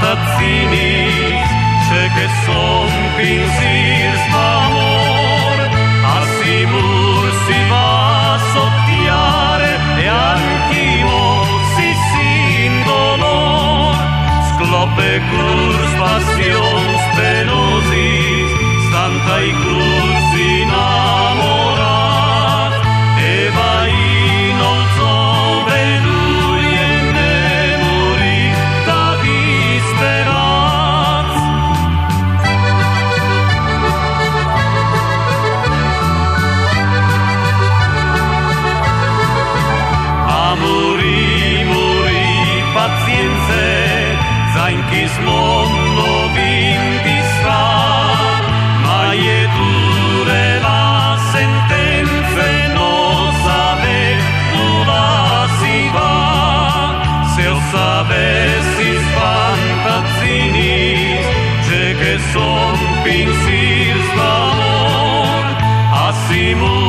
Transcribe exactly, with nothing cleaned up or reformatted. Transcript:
fantazinis, ce che son pensirs d'amor, assimur si va sottiare e anch'io si sin dolor, sclope curs passions penosis, stantai curs inamorat, e vai non so velui e memori da disperaz. Amori, muri, pazienze, zainchis mondo vinti sta, ma je dure la sentenze, no sabe tu la si va, se o sabessis fantazinis, ce che son pensirs d'amor, assimur